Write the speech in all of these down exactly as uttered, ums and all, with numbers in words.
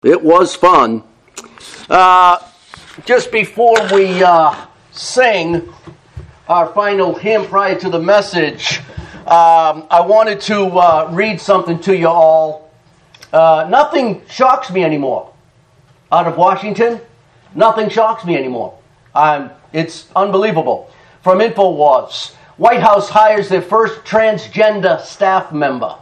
It was fun. Uh, just before we uh, sing our final hymn prior to the message, um, I wanted to uh, read something to you all. Uh, nothing shocks me anymore. Out of Washington, nothing shocks me anymore. Um, it's unbelievable. From InfoWars, White House hires their first transgender staff member.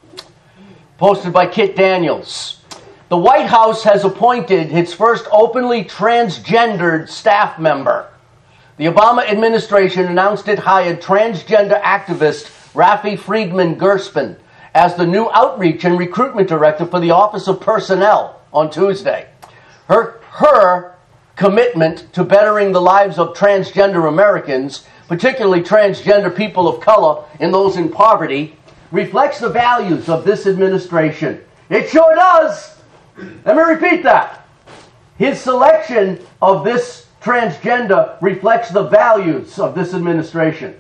Posted by Kit Daniels. The White House has appointed its first openly transgendered staff member. The Obama administration announced it hired transgender activist Rafi Friedman Gerspin as the new outreach and recruitment director for the Office of Personnel on Tuesday. Her, her commitment to bettering the lives of transgender Americans, particularly transgender people of color and those in poverty, reflects the values of this administration. It sure does! Let me repeat that. His selection of this transgender reflects the values of this administration.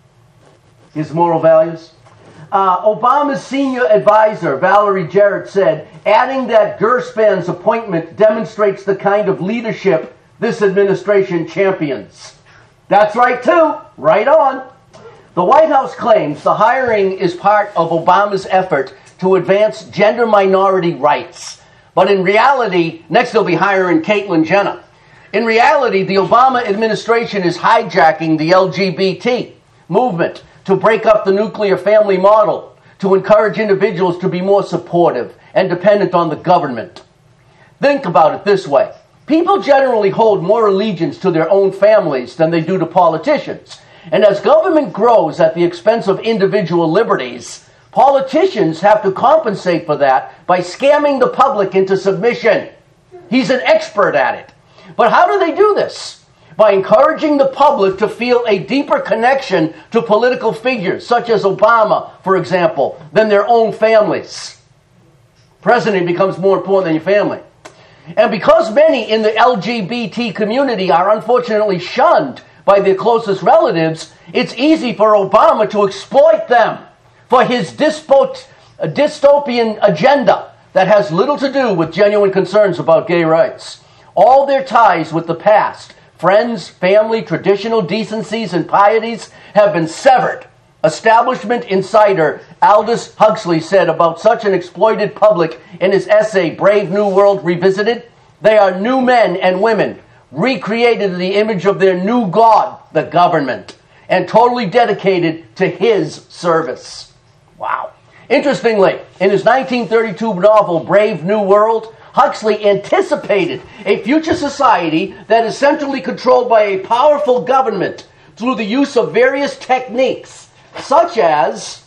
His moral values. Uh, Obama's senior advisor, Valerie Jarrett, said, adding that Gerspin's appointment demonstrates the kind of leadership this administration champions. That's right, too. Right on. The White House claims the hiring is part of Obama's effort to advance gender minority rights. But in reality, next they'll be hiring Caitlyn Jenner. In reality, the Obama administration is hijacking the L G B T movement to break up the nuclear family model, to encourage individuals to be more supportive and dependent on the government. Think about it this way. People generally hold more allegiance to their own families than they do to politicians. And as government grows at the expense of individual liberties, politicians have to compensate for that by scamming the public into submission. He's an expert at it. But how do they do this? By encouraging the public to feel a deeper connection to political figures, such as Obama, for example, than their own families. President becomes more important than your family. And because many in the L G B T community are unfortunately shunned by their closest relatives, it's easy for Obama to exploit them for his dyspo- dystopian agenda that has little to do with genuine concerns about gay rights. All their ties with the past, friends, family, traditional decencies, and pieties have been severed. Establishment insider Aldous Huxley said about such an exploited public in his essay, Brave New World Revisited, they are new men and women, recreated in the image of their new god, the government, and totally dedicated to his service. Wow. Interestingly, in his nineteen thirty-two novel, Brave New World, Huxley anticipated a future society that is centrally controlled by a powerful government through the use of various techniques, such as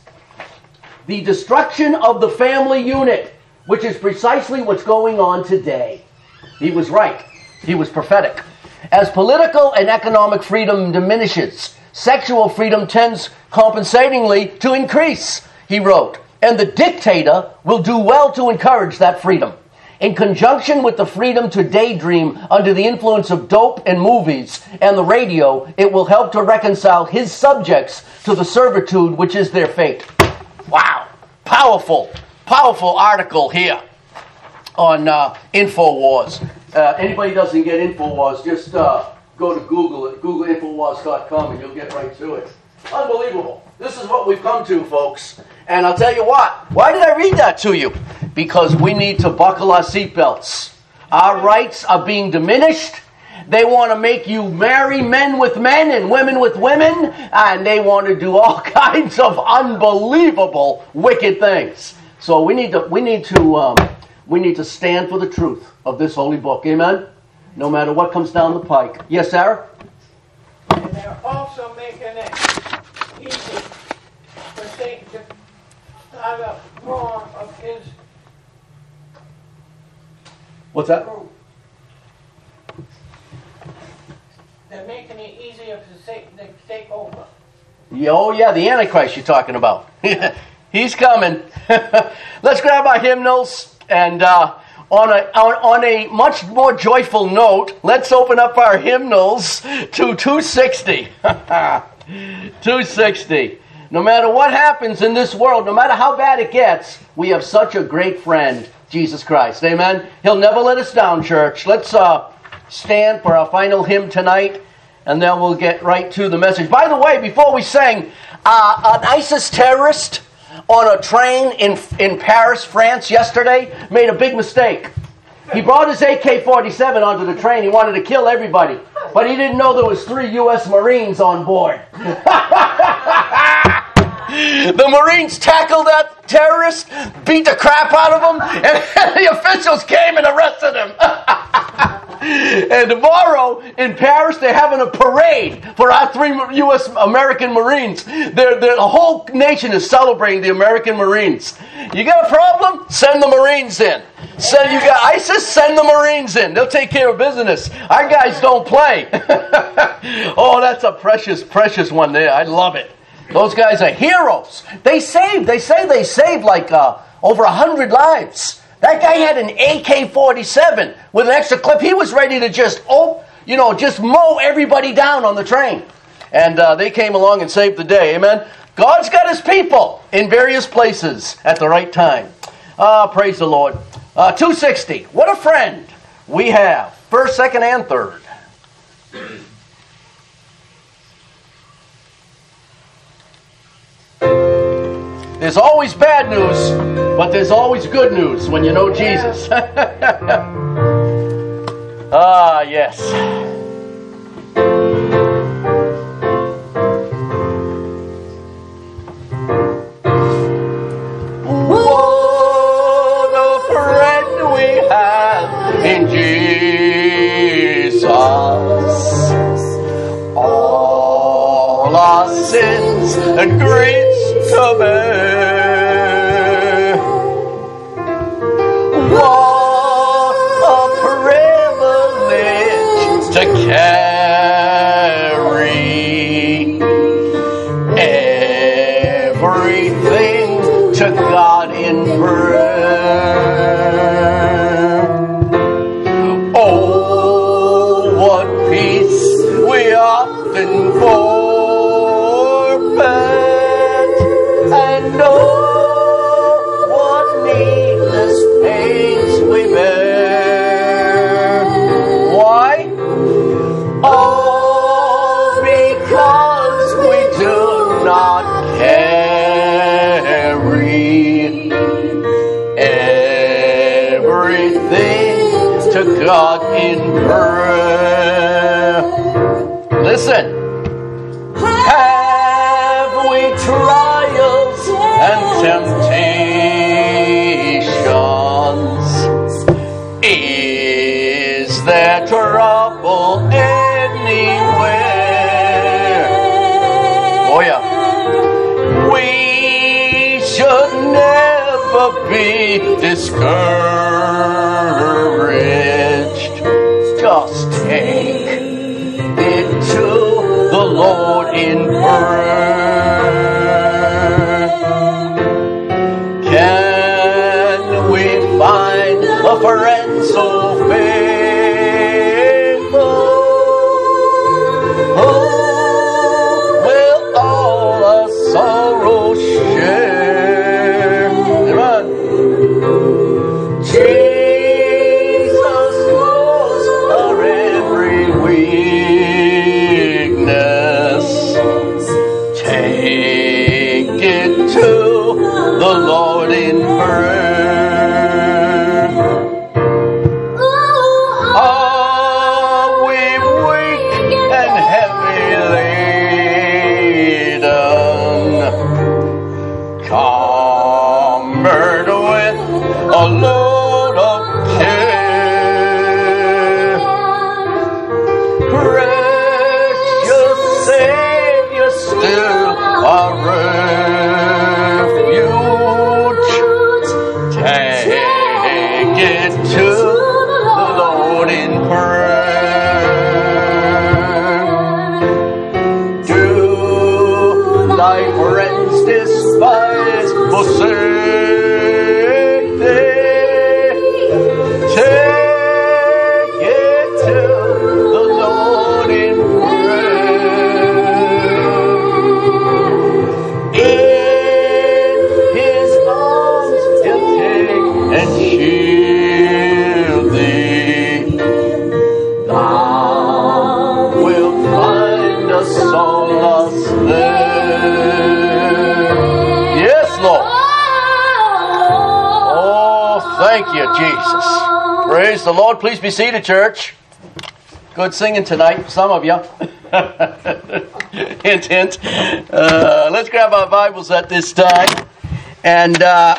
the destruction of the family unit, which is precisely what's going on today. He was right. He was prophetic. As political and economic freedom diminishes, sexual freedom tends compensatingly to increase, he wrote, and the dictator will do well to encourage that freedom. In conjunction with the freedom to daydream under the influence of dope and movies and the radio, it will help to reconcile his subjects to the servitude which is their fate. Wow. Powerful, powerful article here on uh, InfoWars. Uh, anybody who doesn't get InfoWars, just uh, go to Google it, google infowars dot com, and you'll get right to it. Unbelievable. This is what we've come to, folks. And I'll tell you what, why did I read that to you? Because we need to buckle our seatbelts. Our rights are being diminished. They want to make you marry men with men and women with women, and they want to do all kinds of unbelievable, wicked things. So we need to we need to um, we need to stand for the truth of this holy book. Amen. No matter what comes down the pike. Yes, Sarah? And they're also making it easy for Satan to start a form of his What's that? group. They're making it easier for Satan to take over. Yeah, oh, yeah, the Antichrist you're talking about. He's coming. Let's grab our hymnals, and uh, on, a, on, on a much more joyful note, let's open up our hymnals to two sixty. two sixty. No matter what happens in this world, no matter how bad it gets, we have such a great friend, Jesus Christ. Amen. He'll never let us down, church. Let's uh, stand for our final hymn tonight, and then we'll get right to the message. By the way, before we sang, uh, an ISIS terrorist on a train in in Paris, France, yesterday made a big mistake. He brought his A K forty-seven onto the train. He wanted to kill everybody, but he didn't know there was three U S Marines on board. The Marines tackled that terrorist, beat the crap out of him, and the officials came and arrested him. And tomorrow in Paris, they're having a parade for our three U S American Marines. They're, they're, the whole nation is celebrating the American Marines. You got a problem? Send the Marines in. Send, you got ISIS? Send the Marines in. They'll take care of business. Our guys don't play. Oh, that's a precious, precious one there. I love it. Those guys are heroes. They saved, they say they saved like uh, over a hundred lives. That guy had an A K forty-seven with an extra clip. He was ready to just, oh, you know, just mow everybody down on the train. And uh, they came along and saved the day. Amen. God's got his people in various places at the right time. Ah, praise the Lord. Uh, two sixty. What a friend we have. First, second, and third. There's always bad news, but there's always good news when you know Jesus. Ah, yes. What a friend we have in Jesus. All our sins and griefs to bear. What a privilege to carry everything to God in prayer. Oh, what peace we often forfeit, and oh, what needless pains we bear. Why? Oh, because we do not carry everything to God in prayer. Listen. Have we trials and temptations? Is there trouble anywhere? Oh yeah. We should never be discouraged. Just take it to the Lord in prayer. Can we find a friend so faithful? Oh, will all our sorrow share? Amen. Jesus knows our every weakness. Take it to the Lord in prayer. Jesus. Praise the Lord. Please be seated, church. Good singing tonight, some of you. Hint, hint. Uh, let's grab our Bibles at this time. And uh,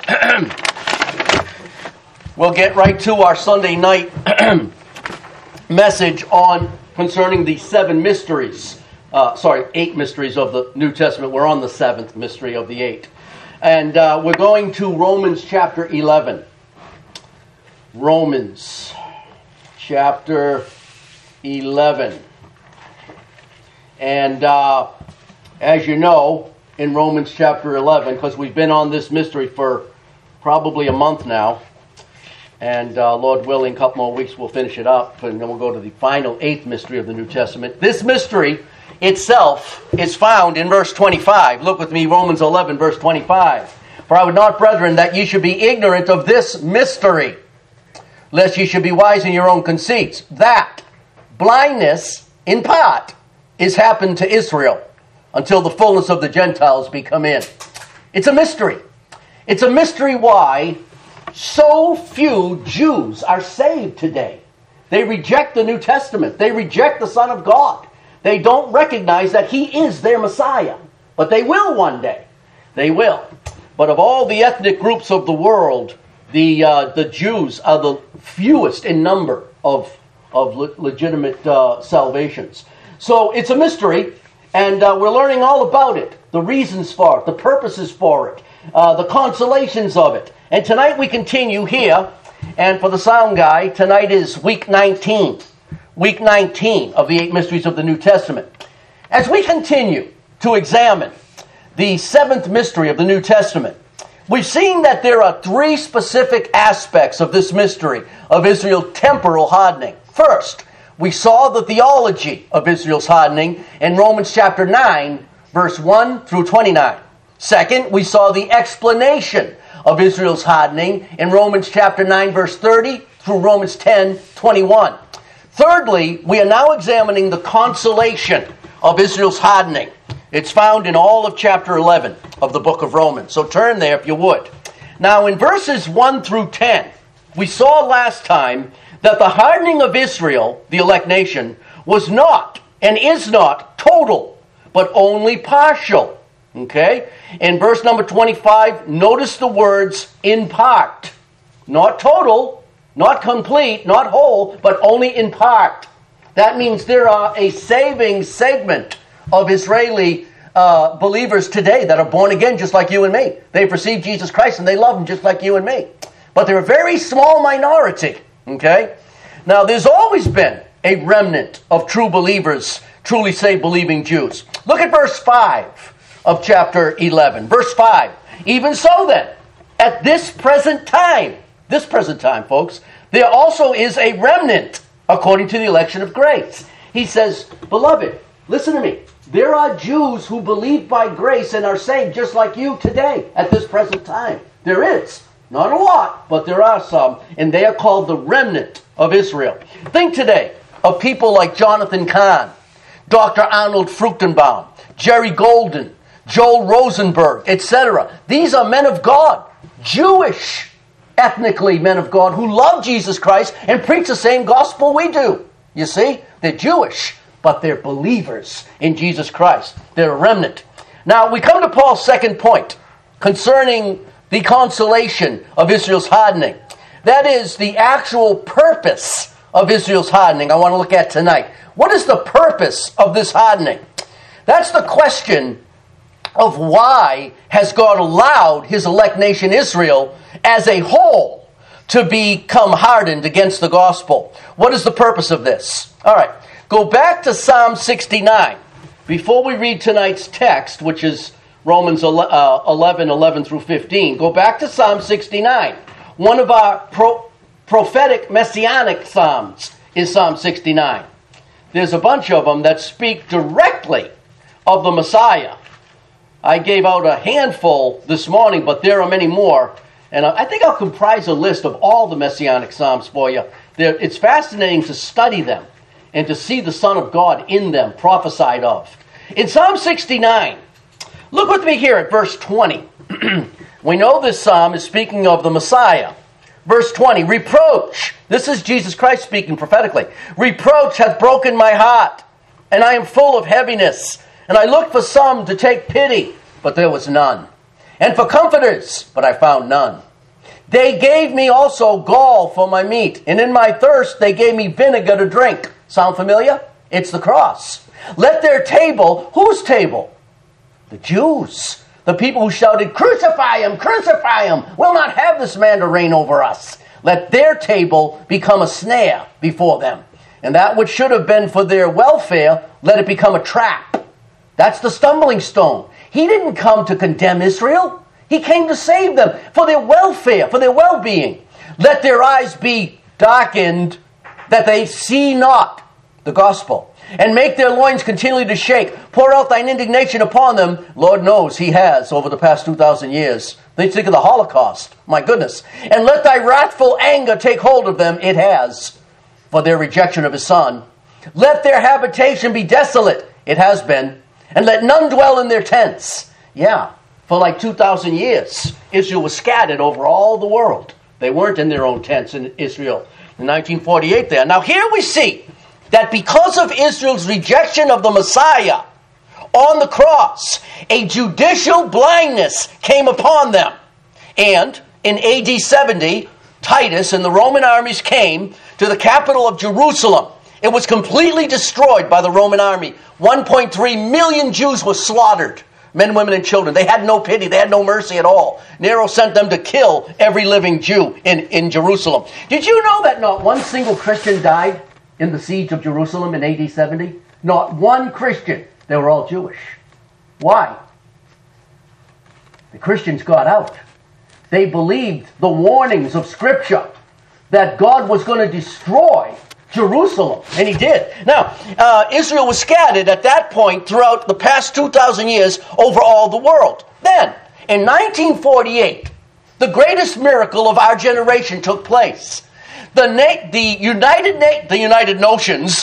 we'll get right to our Sunday night message on concerning the seven mysteries. Uh, sorry, eight mysteries of the New Testament. We're on the seventh mystery of the eight. And uh, we're going to Romans chapter eleven. Romans chapter eleven. And uh, as you know, in Romans chapter eleven, because we've been on this mystery for probably a month now, and uh, Lord willing, a couple more weeks we'll finish it up, and then we'll go to the final eighth mystery of the New Testament. This mystery itself is found in verse twenty-five. Look with me, Romans eleven, verse twenty-five. For I would not, brethren, that ye should be ignorant of this mystery, lest ye should be wise in your own conceits, that blindness, in part, is happened to Israel, until the fullness of the Gentiles be come in. It's a mystery. It's a mystery why so few Jews are saved today. They reject the New Testament. They reject the Son of God. They don't recognize that He is their Messiah. But they will one day. They will. But of all the ethnic groups of the world, the uh, the Jews are the fewest in number of, of le- legitimate uh, salvations. So it's a mystery, and uh, we're learning all about it. The reasons for it, the purposes for it, uh, the consolations of it. And tonight we continue here, and for the sound guy, tonight is week nineteen. Week nineteen of the eight mysteries of the New Testament. As we continue to examine the seventh mystery of the New Testament, we've seen that there are three specific aspects of this mystery of Israel's temporal hardening. First, we saw the theology of Israel's hardening in Romans chapter nine, verse one through twenty-nine. Second, we saw the explanation of Israel's hardening in Romans chapter nine, verse thirty through Romans ten, twenty-one. Thirdly, we are now examining the consolation of Israel's hardening. It's found in all of chapter eleven of the book of Romans. So turn there if you would. Now in verses one through ten, we saw last time that the hardening of Israel, the elect nation, was not and is not total, but only partial. Okay? In verse number twenty-five, notice the words in part. Not total, not complete, not whole, but only in part. That means there are a saving segment of Israeli uh, believers today that are born again just like you and me. They've received Jesus Christ and they love Him just like you and me. But they're a very small minority. Okay? Now, there's always been a remnant of true believers, truly saved believing Jews. Look at verse five of chapter eleven. Verse five. Even so then, at this present time, this present time, folks, there also is a remnant according to the election of grace. He says, beloved, listen to me. There are Jews who believe by grace and are saved just like you today at this present time. There is. Not a lot, but there are some, and they are called the remnant of Israel. Think today of people like Jonathan Cahn, Doctor Arnold Fruchtenbaum, Jerry Golden, Joel Rosenberg, et cetera. These are men of God, Jewish, ethnically men of God, who love Jesus Christ and preach the same gospel we do. You see, they're Jewish, but they're believers in Jesus Christ. They're a remnant. Now, we come to Paul's second point concerning the consolation of Israel's hardening. That is the actual purpose of Israel's hardening I want to look at tonight. What is the purpose of this hardening? That's the question of why has God allowed His elect nation Israel as a whole to become hardened against the gospel. What is the purpose of this? All right, go back to Psalm sixty-nine. Before we read tonight's text, which is Romans eleven, eleven through fifteen, go back to Psalm sixty-nine. One of our pro- prophetic messianic psalms is Psalm sixty-nine. There's a bunch of them that speak directly of the Messiah. I gave out a handful this morning, but there are many more. And I think I'll comprise a list of all the messianic psalms for you. They're, it's fascinating to study them and to see the Son of God in them, prophesied of. In Psalm sixty-nine, look with me here at verse twenty. We know this psalm is speaking of the Messiah, Verse twenty, reproach. This is Jesus Christ speaking prophetically. Reproach hath broken my heart, and I am full of heaviness. And I looked for some to take pity, but there was none. And for comforters, but I found none. They gave me also gall for my meat, and in my thirst they gave me vinegar to drink. Sound familiar? It's the cross. Let their table, whose table? The Jews. The people who shouted, crucify him, crucify him. We'll not have this man to reign over us. Let their table become a snare before them. And that which should have been for their welfare, let it become a trap. That's the stumbling stone. He didn't come to condemn Israel. He came to save them for their welfare, for their well-being. Let their eyes be darkened that they see not the gospel, and make their loins continually to shake. Pour out thine indignation upon them. Lord knows he has over the past two thousand years. They think of the Holocaust. My goodness. And let thy wrathful anger take hold of them. It has, for their rejection of his son. Let their habitation be desolate. It has been. And let none dwell in their tents. Yeah, for like two thousand years, Israel was scattered over all the world. They weren't in their own tents in Israel in nineteen forty-eight there. Now here we see that because of Israel's rejection of the Messiah on the cross, a judicial blindness came upon them. And in A D seventy, Titus and the Roman armies came to the capital of Jerusalem. It was completely destroyed by the Roman army. one point three million Jews were slaughtered. Men, women, and children. They had no pity. They had no mercy at all. Nero sent them to kill every living Jew in, in Jerusalem. Did you know that not one single Christian died in the siege of Jerusalem in A D seventy? Not one Christian. They were all Jewish. Why? The Christians got out. They believed the warnings of Scripture that God was going to destroy Jerusalem. And he did. Now, uh, Israel was scattered at that point throughout the past two thousand years over all the world. Then, in nineteen forty-eight, the greatest miracle of our generation took place. The, Na- the United Na- the United Nations,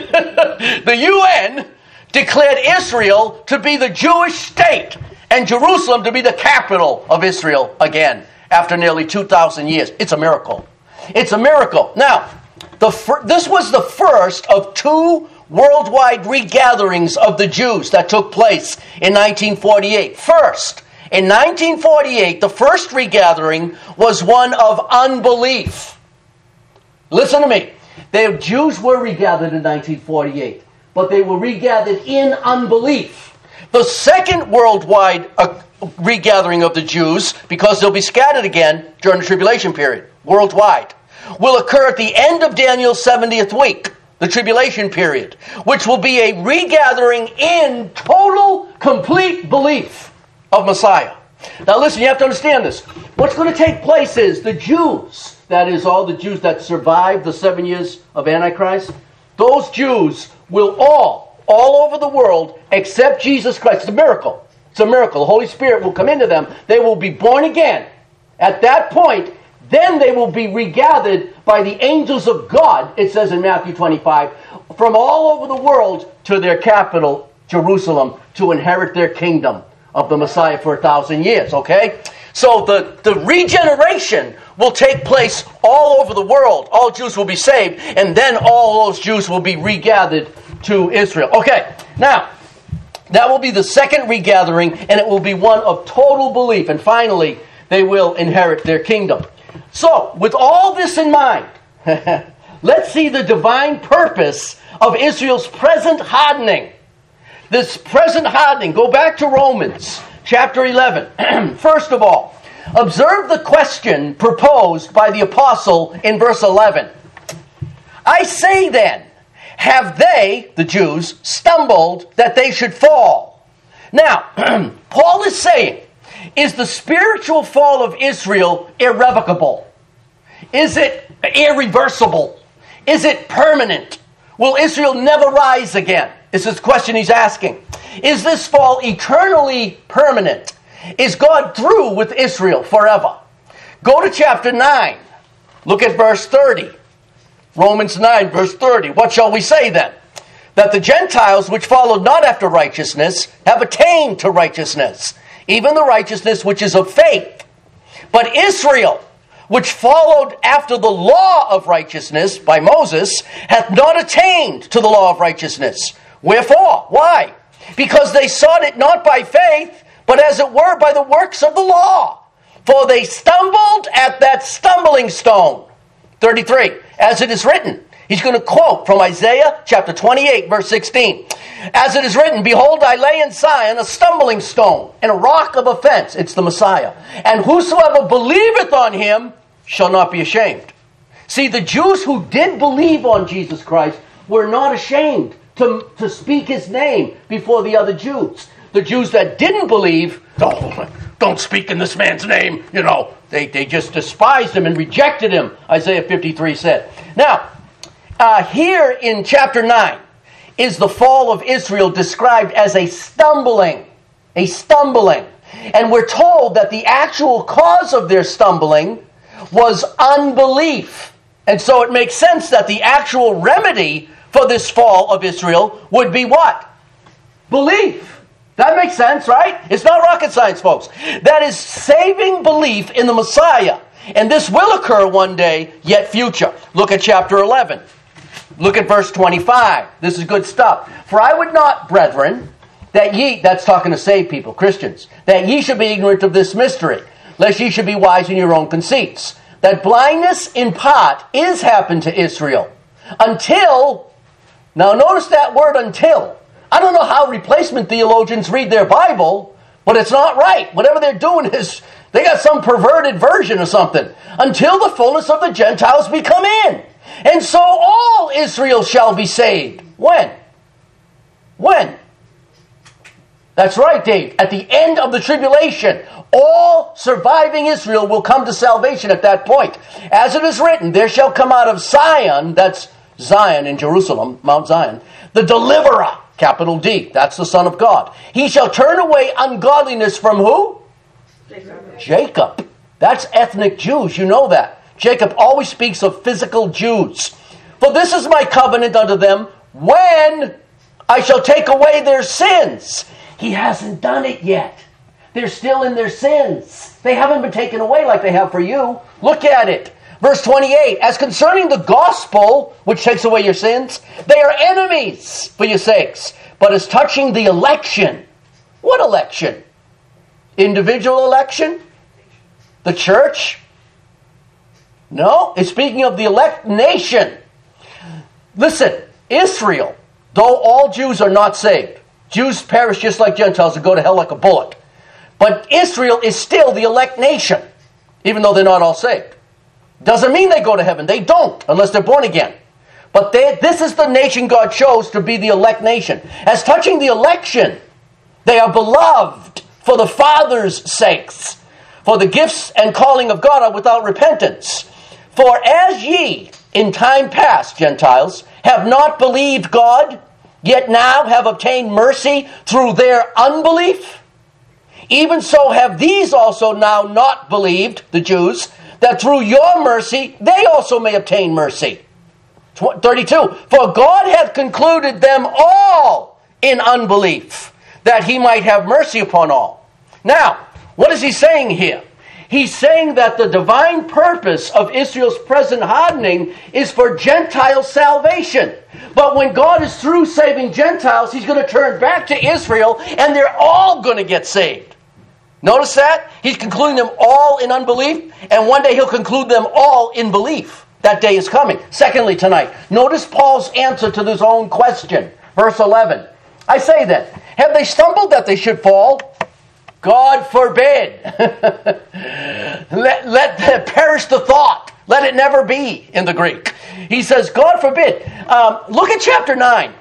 the U N, declared Israel to be the Jewish state and Jerusalem to be the capital of Israel again after nearly two thousand years. It's a miracle. It's a miracle. Now, the fir- this was the first of two worldwide regatherings of the Jews that took place in nineteen forty-eight. First, in nineteen forty-eight, the first regathering was one of unbelief. Listen to me. The Jews were regathered in nineteen forty-eight, but they were regathered in unbelief. The second worldwide uh, regathering of the Jews, because they'll be scattered again during the tribulation period, worldwide, will occur at the end of Daniel's seventieth week, the tribulation period, which will be a regathering in total, complete belief of Messiah. Now listen, you have to understand this. What's going to take place is the Jews, that is all the Jews that survived the seven years of Antichrist, those Jews will all, all over the world, accept Jesus Christ. It's a miracle. It's a miracle. The Holy Spirit will come into them. They will be born again. At that point, then they will be regathered by the angels of God, it says in Matthew twenty-five, from all over the world to their capital, Jerusalem, to inherit their kingdom of the Messiah for a thousand years, okay? So the, the regeneration will take place all over the world. All Jews will be saved, and then all those Jews will be regathered to Israel. Okay, now, that will be the second regathering, and it will be one of total belief. And finally, they will inherit their kingdom. So, with all this in mind, let's see the divine purpose of Israel's present hardening. This present hardening. Go back to Romans chapter eleven. First of all, observe the question proposed by the apostle in verse eleven. I say then, have they, the Jews, stumbled that they should fall? Now, Paul is saying, is the spiritual fall of Israel irrevocable? Is it irreversible? Is it permanent? Will Israel never rise again? This is the question he's asking. Is this fall eternally permanent? Is God through with Israel forever? Go to chapter nine. Look at verse thirty. Romans nine, verse thirty. What shall we say then? That the Gentiles which followed not after righteousness have attained to righteousness, even the righteousness which is of faith. But Israel, which followed after the law of righteousness by Moses, hath not attained to the law of righteousness. Wherefore? Why? Because they sought it not by faith, but as it were by the works of the law. For they stumbled at that stumbling stone. thirty-three. As it is written. He's going to quote from Isaiah chapter twenty-eight, verse sixteen. As it is written, behold, I lay in Zion a stumbling stone and a rock of offense. It's the Messiah. And whosoever believeth on him shall not be ashamed. See, the Jews who did believe on Jesus Christ were not ashamed to, to speak his name before the other Jews. The Jews that didn't believe, oh, don't speak in this man's name, you know. They, they just despised him and rejected him, Isaiah fifty-three said. Now, uh, here in chapter nine is the fall of Israel described as a stumbling. A stumbling. And we're told that the actual cause of their stumbling was unbelief. And so it makes sense that the actual remedy for this fall of Israel would be what? Belief. That makes sense, right? It's not rocket science, folks. That is saving belief in the Messiah. And this will occur one day, yet future. Look at chapter eleven. Look at verse twenty-five. This is good stuff. For I would not, brethren, that ye, that's talking to saved people, Christians, that ye should be ignorant of this mystery, lest ye should be wise in your own conceits. That blindness in part is happened to Israel. Until, now notice that word until. I don't know how replacement theologians read their Bible, but it's not right. Whatever they're doing is, they got some perverted version or something. Until the fullness of the Gentiles be come in. And so all Israel shall be saved. When? When? That's right, Dave. At the end of the tribulation, all surviving Israel will come to salvation at that point. As it is written, there shall come out of Zion, that's Zion in Jerusalem, Mount Zion, the deliverer, capital D, that's the Son of God. He shall turn away ungodliness from who? Jacob. Jacob. That's ethnic Jews, you know that. Jacob always speaks of physical Jews. For this is my covenant unto them, when I shall take away their sins. He hasn't done it yet. They're still in their sins. They haven't been taken away like they have for you. Look at it. Verse twenty-eight, as concerning the gospel, which takes away your sins, they are enemies for your sakes. But as touching the election, what election? Individual election? The church? No, it's speaking of the elect nation. Listen, Israel, though all Jews are not saved, Jews perish just like Gentiles and go to hell like a bullet. But Israel is still the elect nation, even though they're not all saved. Doesn't mean they go to heaven. They don't, unless they're born again. But they, this is the nation God chose to be the elect nation. As touching the election, they are beloved for the Father's sakes. For the gifts and calling of God are without repentance. For as ye, in time past, Gentiles, have not believed God, yet now have obtained mercy through their unbelief, even so have these also now not believed, the Jews, that through your mercy they also may obtain mercy. thirty-two, for God hath concluded them all in unbelief, that he might have mercy upon all. Now, what is he saying here? He's saying that the divine purpose of Israel's present hardening is for Gentile salvation. But when God is through saving Gentiles, he's going to turn back to Israel, and they're all going to get saved. Notice that? He's concluding them all in unbelief, and one day he'll conclude them all in belief. That day is coming. Secondly, tonight, notice Paul's answer to his own question. Verse eleven. I say then, have they stumbled that they should fall? God forbid. let let perish the thought. Let it never be in the Greek. He says, God forbid. Um, look at chapter nine.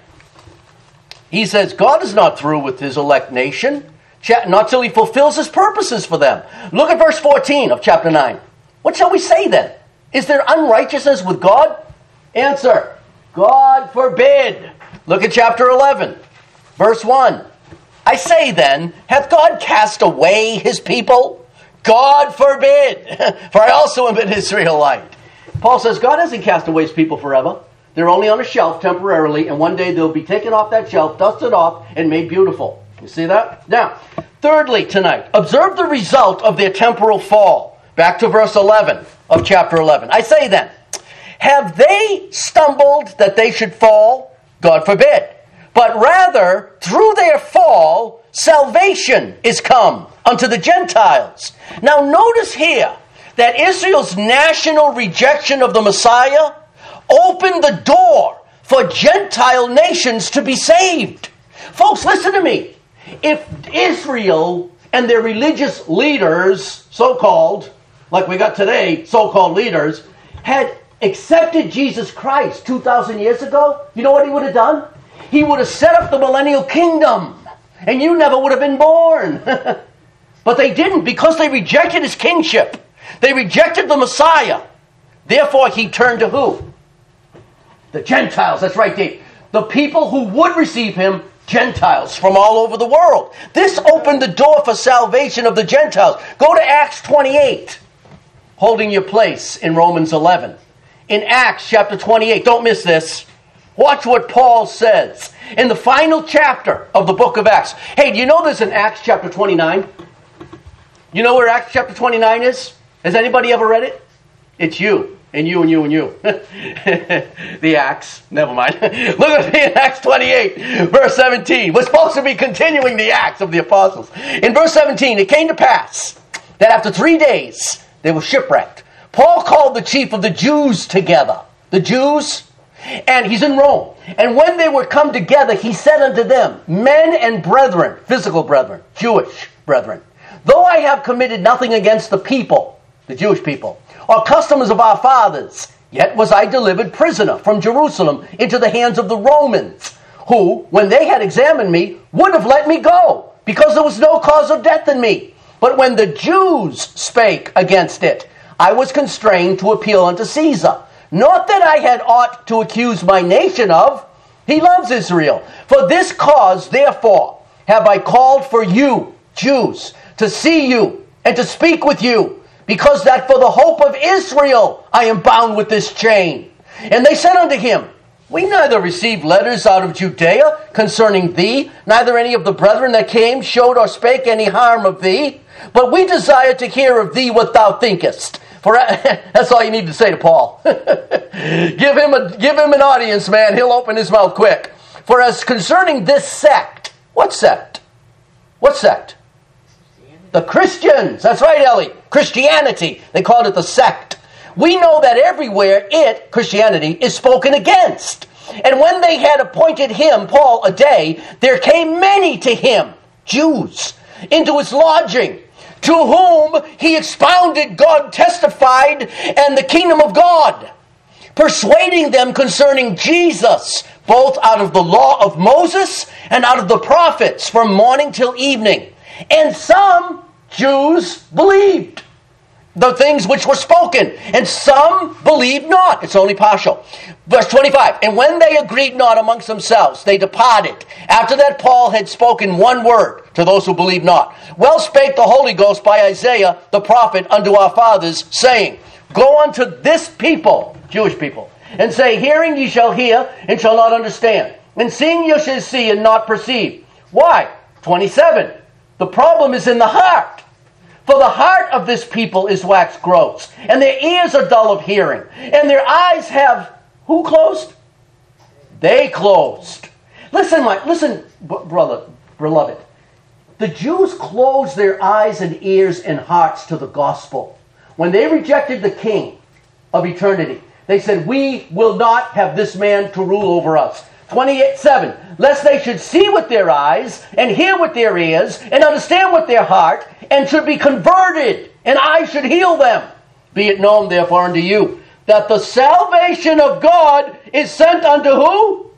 He says, God is not through with his elect nation, not till he fulfills his purposes for them. Look at verse fourteen of chapter nine. What shall we say then? Is there unrighteousness with God? Answer, God forbid. Look at chapter eleven, verse one. I say then, hath God cast away his people? God forbid. For I also am an Israelite. Paul says God hasn't cast away his people forever. They're only on a shelf temporarily, and one day they'll be taken off that shelf, dusted off, and made beautiful. You see that? Now, thirdly tonight, observe the result of their temporal fall. back to verse eleven of chapter eleven. I say then, have they stumbled that they should fall? God forbid. But rather, through their fall, salvation is come unto the Gentiles. Now notice here that Israel's national rejection of the Messiah opened the door for Gentile nations to be saved. Folks, listen to me. If Israel and their religious leaders, so-called, like we got today, so-called leaders, had accepted Jesus Christ two thousand years ago, you know what he would have done? He would have set up the millennial kingdom, and you never would have been born. But they didn't, because they rejected his kingship. They rejected the Messiah. Therefore, he turned to who? The Gentiles. That's right, Dave. The people who would receive him, Gentiles from all over the world. This opened the door for salvation of the Gentiles. Go to Acts twenty-eight, holding your place in Romans eleven. In Acts chapter twenty-eight, don't miss this. Watch what Paul says in the final chapter of the book of Acts. Hey, do you know this in Acts chapter twenty-nine? You know where Acts chapter twenty-nine is? Has anybody ever read it? It's you, and you, and you, and you. The Acts. Never mind. Look at me in Acts twenty-eight, verse seventeen. We're supposed to be continuing the Acts of the Apostles. In verse seventeen, it came to pass that after three days, they were shipwrecked. Paul called the chief of the Jews together. The Jews, and he's in Rome. And when they were come together, he said unto them, men and brethren, physical brethren, Jewish brethren, though I have committed nothing against the people, the Jewish people, or customs of our fathers, yet was I delivered prisoner from Jerusalem into the hands of the Romans, who, when they had examined me, would have let me go, because there was no cause of death in me. But when the Jews spake against it, I was constrained to appeal unto Caesar. Not that I had aught to accuse my nation of. He loves Israel. For this cause, therefore, have I called for you, Jews, to see you and to speak with you, because that for the hope of Israel I am bound with this chain. And they said unto him, we neither received letters out of Judea concerning thee, neither any of the brethren that came showed or spake any harm of thee, but we desire to hear of thee what thou thinkest. For that's all you need to say to Paul. give him a give him an audience, man. He'll open his mouth quick. For as concerning this sect, what sect? What sect? The Christians. That's right, Ellie. Christianity. They called it the sect. We know that everywhere it, Christianity, is spoken against. And when they had appointed him, Paul, a day, there came many to him, Jews, into his lodging, to whom he expounded God testified and the kingdom of God, persuading them concerning Jesus, both out of the law of Moses and out of the prophets, from morning till evening. And some Jews believed the things which were spoken, and some believed not. It's only partial. Verse twenty-five, and when they agreed not amongst themselves, they departed. After that Paul had spoken one word to those who believed not. Well spake the Holy Ghost by Isaiah the prophet unto our fathers, saying, go unto this people, Jewish people, and say, hearing ye shall hear, and shall not understand, and seeing ye shall see, and not perceive. Why? twenty-seven, the problem is in the heart. For the heart of this people is waxed gross, and their ears are dull of hearing, and their eyes have, who closed? They closed. Listen, my, listen, brother, beloved. The Jews closed their eyes and ears and hearts to the gospel. When they rejected the King of eternity, they said, we will not have this man to rule over us. twenty-eight seven, lest they should see with their eyes, and hear with their ears, and understand with their heart, and should be converted, and I should heal them. Be it known, therefore, unto you, that the salvation of God is sent unto who?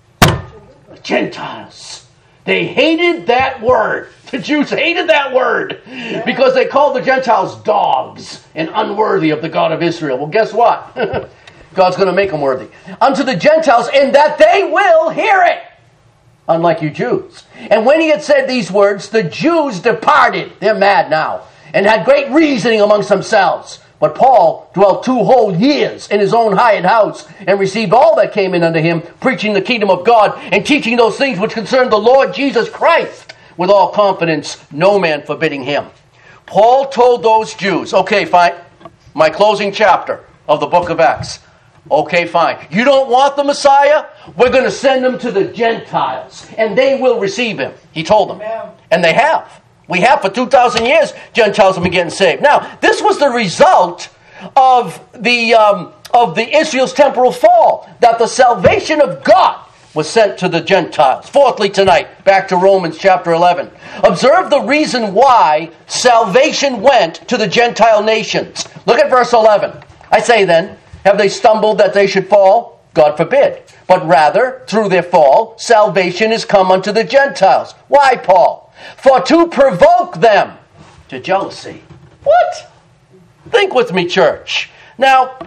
The Gentiles. They hated that word. The Jews hated that word, because they called the Gentiles dogs, and unworthy of the God of Israel. Well, guess what? God's going to make them worthy. Unto the Gentiles, and that they will hear it. Unlike you Jews. And when he had said these words, the Jews departed. They're mad now. And had great reasoning amongst themselves. But Paul dwelt two whole years in his own hired house, and received all that came in unto him, preaching the kingdom of God, and teaching those things which concern the Lord Jesus Christ, with all confidence, no man forbidding him. Paul told those Jews, okay, fine, my closing chapter of the book of Acts. Okay, fine. You don't want the Messiah? We're going to send him to the Gentiles, and they will receive him. He told them. Amen. And they have. We have for two thousand years, Gentiles have been getting saved. Now, this was the result of the um, of the Israel's temporal fall, that the salvation of God was sent to the Gentiles. Fourthly tonight, back to Romans chapter eleven. Observe the reason why salvation went to the Gentile nations. Look at verse eleven. I say then, have they stumbled that they should fall? God forbid. But rather, through their fall, salvation is come unto the Gentiles. Why, Paul? For to provoke them to jealousy. What? Think with me, church. Now,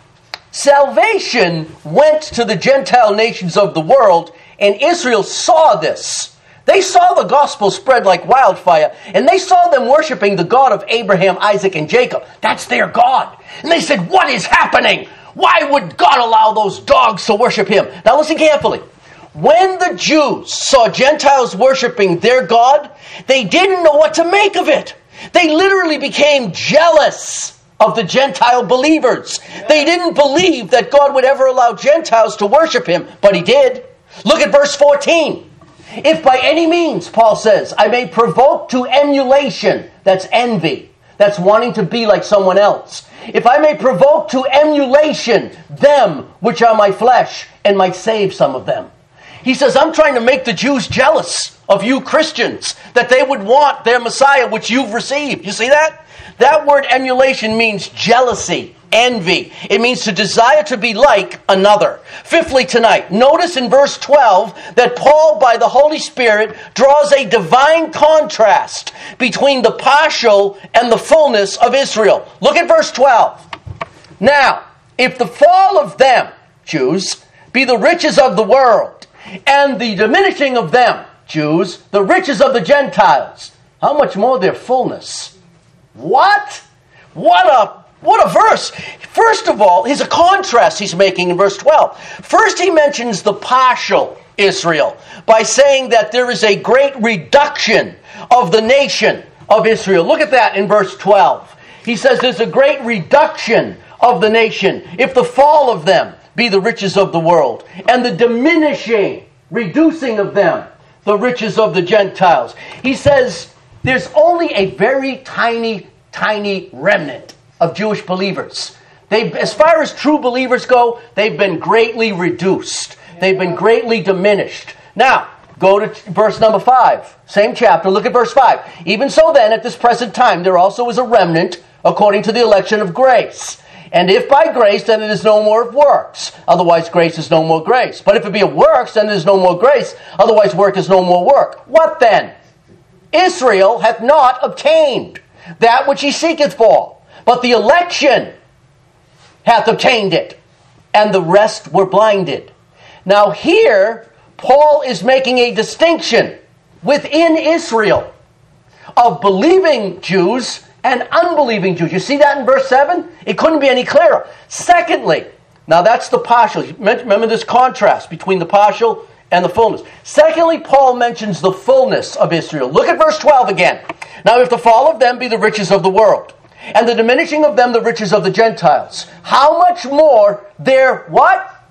salvation went to the Gentile nations of the world, and Israel saw this. They saw the gospel spread like wildfire, and they saw them worshiping the God of Abraham, Isaac, and Jacob. That's their God. And they said, what is happening? Why would God allow those dogs to worship him? Now listen carefully. When the Jews saw Gentiles worshiping their God, they didn't know what to make of it. They literally became jealous of the Gentile believers. They didn't believe that God would ever allow Gentiles to worship him, but he did. Look at verse fourteen. If by any means, Paul says, I may provoke to emulation, that's envy, that's wanting to be like someone else. If I may provoke to emulation them which are my flesh, and might save some of them. He says, I'm trying to make the Jews jealous of you Christians, that they would want their Messiah, which you've received. You see that? That word emulation means jealousy, envy. It means to desire to be like another. Fifthly tonight, notice in verse twelve that Paul, by the Holy Spirit, draws a divine contrast between the partial and the fullness of Israel. Look at verse twelve. Now, if the fall of them, Jews, be the riches of the world, and the diminishing of them, Jews, the riches of the Gentiles, how much more their fullness? What? What a what a verse. First of all, here's a contrast he's making in verse twelve. First he mentions the partial Israel by saying that there is a great reduction of the nation of Israel. Look at that in verse twelve. He says there's a great reduction of the nation if the fall of them be the riches of the world, and the diminishing, reducing of them, the riches of the Gentiles. He says there's only a very tiny, tiny remnant of Jewish believers. They, as far as true believers go, they've been greatly reduced. They've been greatly diminished. Now, go to verse number five. Same chapter, look at verse five. Even so then, at this present time, there also is a remnant according to the election of grace. And if by grace, then it is no more of works. Otherwise, grace is no more grace. But if it be of works, then it is no more grace. Otherwise, work is no more work. What then? Israel hath not obtained that which he seeketh for, but the election hath obtained it, and the rest were blinded. Now here, Paul is making a distinction within Israel of believing Jews and unbelieving Jews. You see that in verse seven? It couldn't be any clearer. Secondly, now that's the partial. Remember this contrast between the partial and the fullness. Secondly, Paul mentions the fullness of Israel. Look at verse twelve again. Now if the fall of them be the riches of the world, and the diminishing of them the riches of the Gentiles, how much more their what?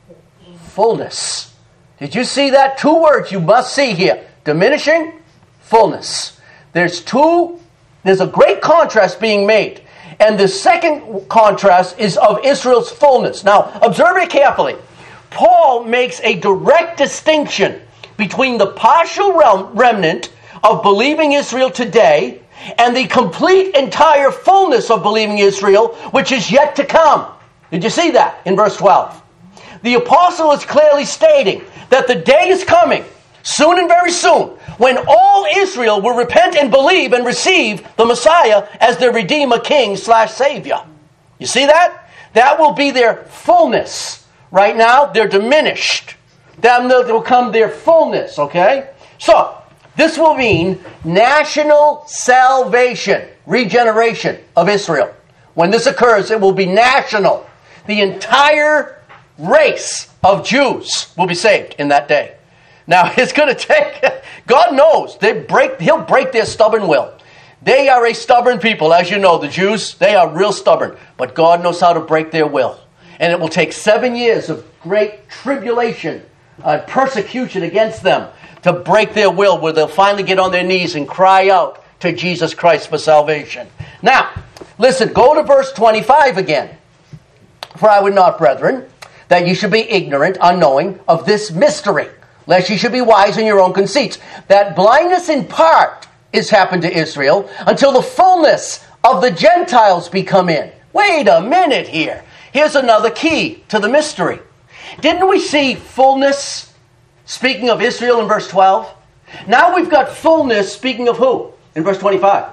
Fullness. Did you see that? Two words you must see here. Diminishing, fullness. There's two There's a great contrast being made. And the second contrast is of Israel's fullness. Now, observe it carefully. Paul makes a direct distinction between the partial remnant of believing Israel today and the complete, entire fullness of believing Israel, which is yet to come. Did you see that in verse twelve? The apostle is clearly stating that the day is coming, soon and very soon, when all Israel will repent and believe and receive the Messiah as their Redeemer, King slash Savior. You see that? That will be their fullness. Right now, they're diminished. Then will come their fullness, okay? So, this will mean national salvation, regeneration of Israel. When this occurs, it will be national. The entire race of Jews will be saved in that day. Now, it's going to take, God knows, they break. He'll break their stubborn will. They are a stubborn people, as you know, the Jews, they are real stubborn. But God knows how to break their will. And it will take seven years of great tribulation, uh, persecution against them to break their will, where they'll finally get on their knees and cry out to Jesus Christ for salvation. Now, listen, go to verse twenty-five again. For I would not, brethren, that you should be ignorant, unknowing of this mystery, lest ye should be wise in your own conceits, that blindness in part is happened to Israel, until the fullness of the Gentiles be come in. Wait a minute here. Here's another key to the mystery. Didn't we see fullness, speaking of Israel in verse twelve? Now we've got fullness, speaking of who? In verse twenty-five.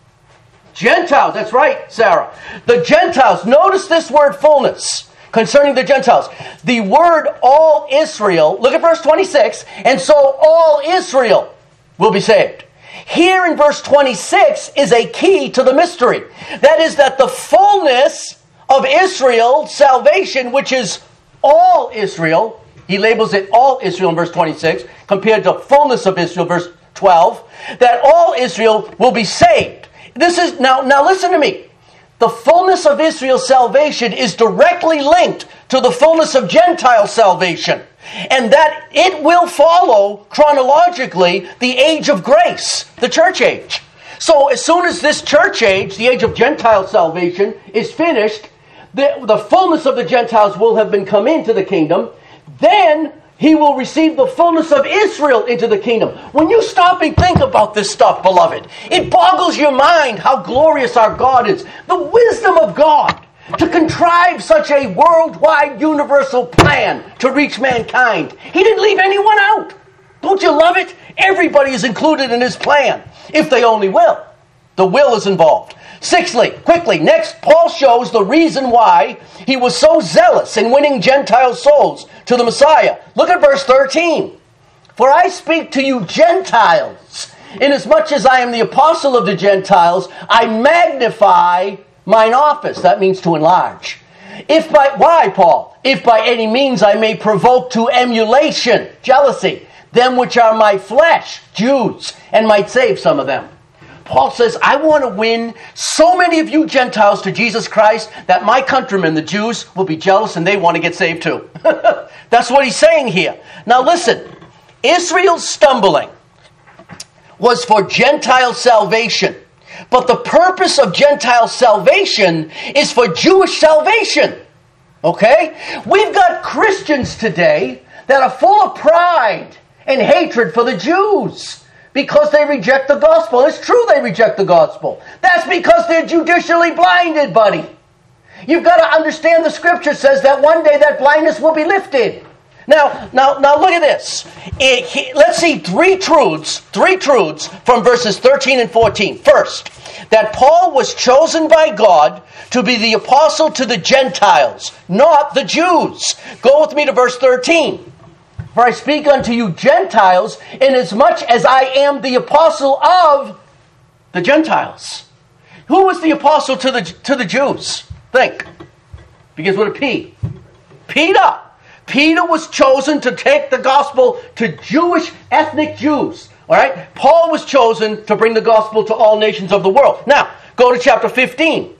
Gentiles, that's right, Sarah. The Gentiles, notice this word fullness concerning the Gentiles. The word all Israel, look at verse twenty-six, and so all Israel will be saved. Here in verse twenty-six is a key to the mystery. That is that the fullness of Israel, salvation, which is all Israel, he labels it all Israel in verse twenty-six, compared to fullness of Israel, verse twelve, that all Israel will be saved. This is, now, now listen to me. The fullness of Israel's salvation is directly linked to the fullness of Gentile salvation. And that it will follow chronologically the age of grace, the church age. So as soon as this church age, the age of Gentile salvation, is finished, the, the fullness of the Gentiles will have been come into the kingdom. Then he will receive the fullness of Israel into the kingdom. When you stop and think about this stuff, beloved, it boggles your mind how glorious our God is. The wisdom of God to contrive such a worldwide universal plan to reach mankind. He didn't leave anyone out. Don't you love it? Everybody is included in his plan, if they only will. The will is involved. Sixthly, quickly, next, Paul shows the reason why he was so zealous in winning Gentile souls to the Messiah. Look at verse thirteen. For I speak to you Gentiles, inasmuch as I am the apostle of the Gentiles, I magnify mine office. That means to enlarge. If by, why, Paul? If by any means I may provoke to emulation, jealousy, them which are my flesh, Jews, and might save some of them. Paul says, I want to win so many of you Gentiles to Jesus Christ that my countrymen, the Jews, will be jealous and they want to get saved too. That's what he's saying here. Now listen, Israel's stumbling was for Gentile salvation. But the purpose of Gentile salvation is for Jewish salvation. Okay? We've got Christians today that are full of pride and hatred for the Jews because they reject the gospel. It's true they reject the gospel. That's because they're judicially blinded, buddy. You've got to understand the scripture says that one day that blindness will be lifted. Now, now, now look at this. It, he, let's see three truths, three truths from verses thirteen and fourteen. First, that Paul was chosen by God to be the apostle to the Gentiles, not the Jews. Go with me to verse thirteen. For I speak unto you Gentiles, inasmuch as I am the apostle of the Gentiles. Who was the apostle to the to the Jews? Think. Begins with a P. Peter. Peter was chosen to take the gospel to Jewish ethnic Jews. All right? Paul was chosen to bring the gospel to all nations of the world. Now, go to chapter fifteen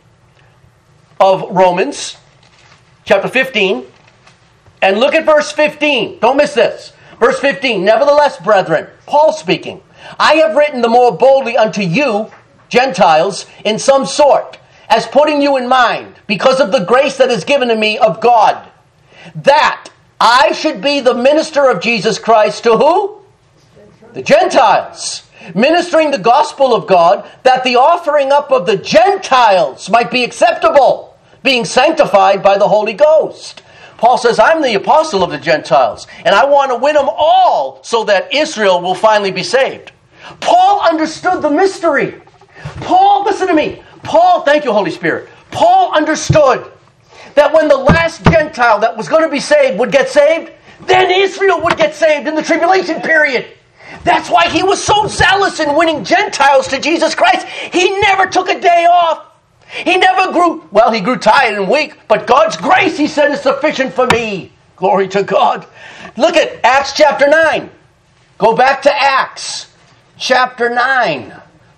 of Romans. Chapter fifteen. And look at verse fifteen. Don't miss this. Verse fifteen. Nevertheless, brethren, Paul speaking, I have written the more boldly unto you, Gentiles, in some sort, as putting you in mind, because of the grace that is given to me of God, that I should be the minister of Jesus Christ to who? The Gentiles. Ministering the gospel of God, that the offering up of the Gentiles might be acceptable, being sanctified by the Holy Ghost. Paul says, I'm the apostle of the Gentiles, and I want to win them all so that Israel will finally be saved. Paul understood the mystery. Paul, listen to me. Paul, thank you, Holy Spirit. Paul understood that when the last Gentile that was going to be saved would get saved, then Israel would get saved in the tribulation period. That's why he was so zealous in winning Gentiles to Jesus Christ. He never took a day off. He never grew, well, he grew tired and weak, but God's grace, he said, is sufficient for me. Glory to God. Look at Acts chapter nine. Go back to Acts chapter nine.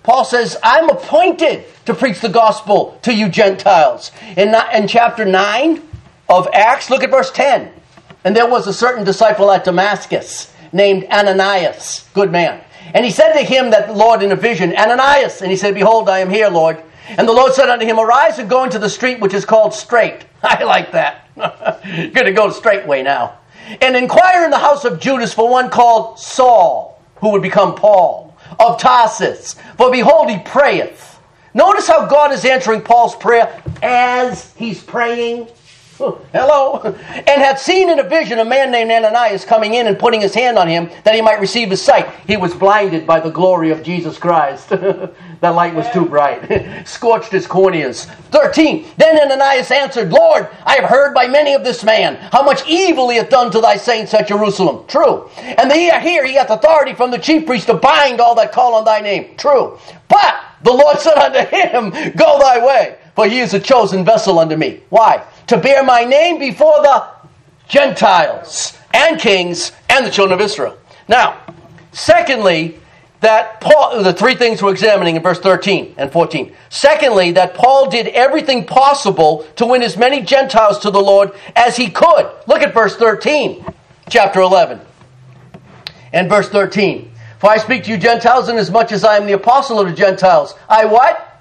Paul says, I'm appointed to preach the gospel to you Gentiles. In, in chapter nine of Acts, look at verse ten. And there was a certain disciple at Damascus named Ananias, good man. And he said to him that the Lord in a vision, Ananias. And he said, behold, I am here, Lord. And the Lord said unto him, arise and go into the street which is called Straight. I like that. You're going to go straightway now. And inquire in the house of Judas for one called Saul, who would become Paul, of Tarsus. For behold, he prayeth. Notice how God is answering Paul's prayer as he's praying. Hello. And had seen in a vision a man named Ananias coming in and putting his hand on him that he might receive his sight. He was blinded by the glory of Jesus Christ. That light was too bright. Scorched his corneas. thirteen. Then Ananias answered, Lord, I have heard by many of this man how much evil he hath done to thy saints at Jerusalem. True. And here he hath authority from the chief priest to bind all that call on thy name. True. But the Lord said unto him, go thy way, for he is a chosen vessel unto me. Why? To bear my name before the Gentiles and kings and the children of Israel. Now, secondly, that Paul, the three things we're examining in verse thirteen and fourteen. Secondly, that Paul did everything possible to win as many Gentiles to the Lord as he could. Look at verse thirteen, chapter eleven. And verse thirteen. For I speak to you Gentiles, inasmuch as I am the apostle of the Gentiles. I what?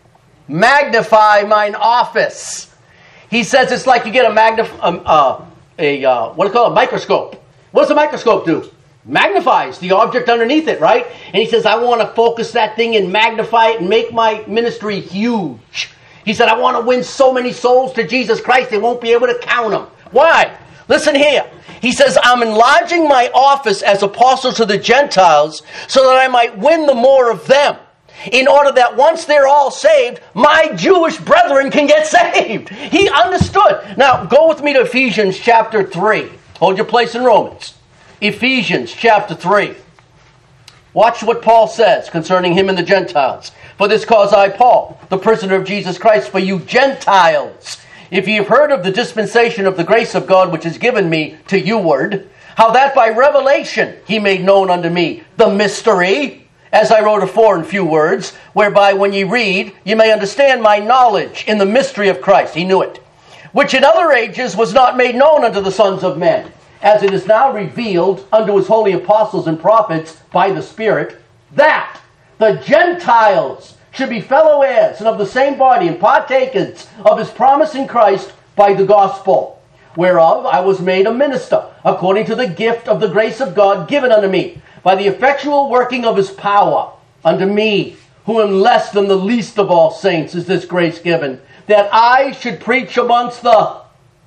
Magnify mine office. He says it's like you get a magnif- um, uh, a uh, what do you call it? A microscope. What does a microscope do? Magnifies the object underneath it, right? And he says, I want to focus that thing and magnify it and make my ministry huge. He said, I want to win so many souls to Jesus Christ, they won't be able to count them. Why? Listen here. He says, I'm enlarging my office as apostle to the Gentiles so that I might win the more of them, in order that once they're all saved, my Jewish brethren can get saved. He understood. Now, go with me to Ephesians chapter three. Hold your place in Romans. Ephesians chapter three. Watch what Paul says concerning him and the Gentiles. For this cause I, Paul, the prisoner of Jesus Christ, for you Gentiles, if ye have heard of the dispensation of the grace of God which is given me to youward, how that by revelation he made known unto me the mystery, as I wrote afore in few words, whereby when ye read, ye may understand my knowledge in the mystery of Christ. He knew it. Which in other ages was not made known unto the sons of men, as it is now revealed unto his holy apostles and prophets by the Spirit, that the Gentiles should be fellow heirs and of the same body and partakers of his promise in Christ by the gospel, whereof I was made a minister, according to the gift of the grace of God given unto me, by the effectual working of his power. Unto me, who am less than the least of all saints, is this grace given, that I should preach amongst the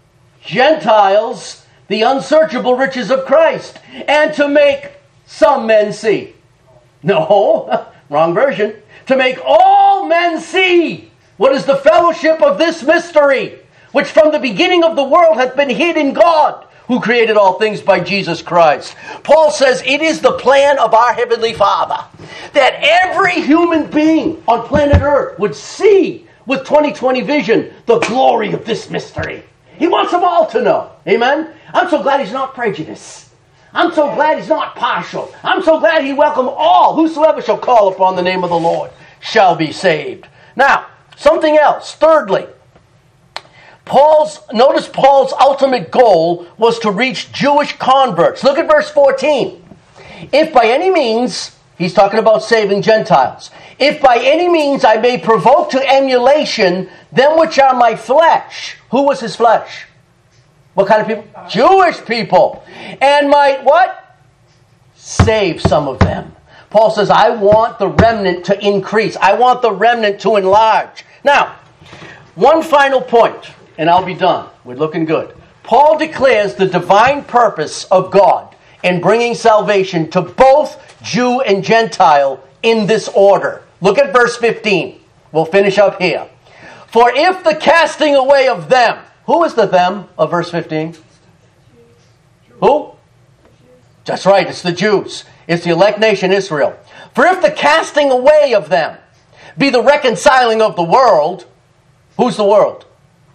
Gentiles the unsearchable riches of Christ, and to make some men see. No, wrong version. To make all men see what is the fellowship of this mystery, which from the beginning of the world hath been hid in God, who created all things by Jesus Christ. Paul says it is the plan of our Heavenly Father that every human being on planet Earth would see with twenty twenty vision the glory of this mystery. He wants them all to know. Amen? I'm so glad he's not prejudiced. I'm so glad he's not partial. I'm so glad he welcomed all. Whosoever shall call upon the name of the Lord shall be saved. Now, something else. Thirdly, Paul's, notice Paul's ultimate goal was to reach Jewish converts. Look at verse fourteen. If by any means, he's talking about saving Gentiles. If by any means I may provoke to emulation them which are my flesh. Who was his flesh? What kind of people? Jewish people. And might what? Save some of them. Paul says, I want the remnant to increase. I want the remnant to enlarge. Now, one final point, and I'll be done. We're looking good. Paul declares the divine purpose of God in bringing salvation to both Jew and Gentile in this order. Look at verse fifteen. We'll finish up here. For if the casting away of them, who is the them of verse fifteen? Who? That's right, it's the Jews. It's the elect nation Israel. For if the casting away of them be the reconciling of the world, who's the world?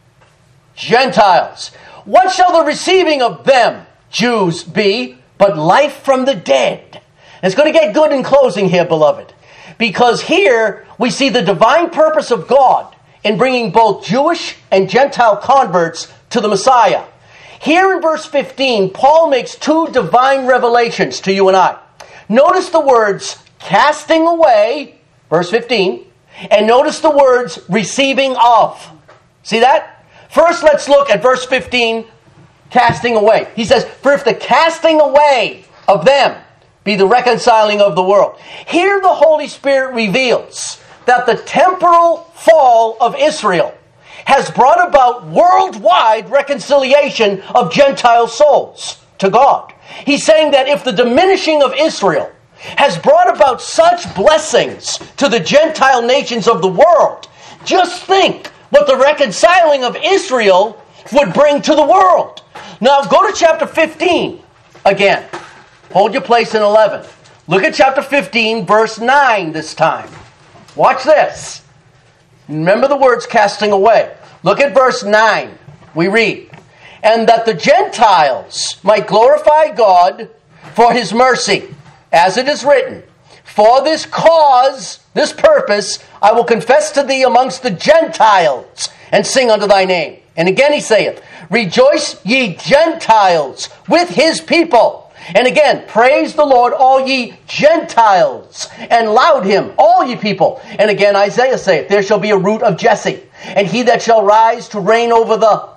Gentiles. What shall the receiving of them, Jews, be, but life from the dead? And it's going to get good in closing here, beloved. Because here we see the divine purpose of God in bringing both Jewish and Gentile converts to the Messiah. Here in verse fifteen, Paul makes two divine revelations to you and I. Notice the words casting away, verse fifteen, and notice the words receiving of. See that? First, let's look at verse fifteen, casting away. He says, for if the casting away of them be the reconciling of the world. Here the Holy Spirit reveals that the temporal fall of Israel has brought about worldwide reconciliation of Gentile souls to God. He's saying that if the diminishing of Israel has brought about such blessings to the Gentile nations of the world, just think what the reconciling of Israel would bring to the world. Now go to chapter fifteen again. Hold your place in eleven. Look at chapter fifteen, verse nine this time. Watch this. Remember the words casting away. Look at verse nine. We read, and that the Gentiles might glorify God for his mercy, as it is written, for this cause, this purpose, I will confess to thee amongst the Gentiles, and sing unto thy name. And again he saith, rejoice ye Gentiles with his people. And again, praise the Lord, all ye Gentiles, and laud him, all ye people. And again, Isaiah saith, there shall be a root of Jesse, and he that shall rise to reign over the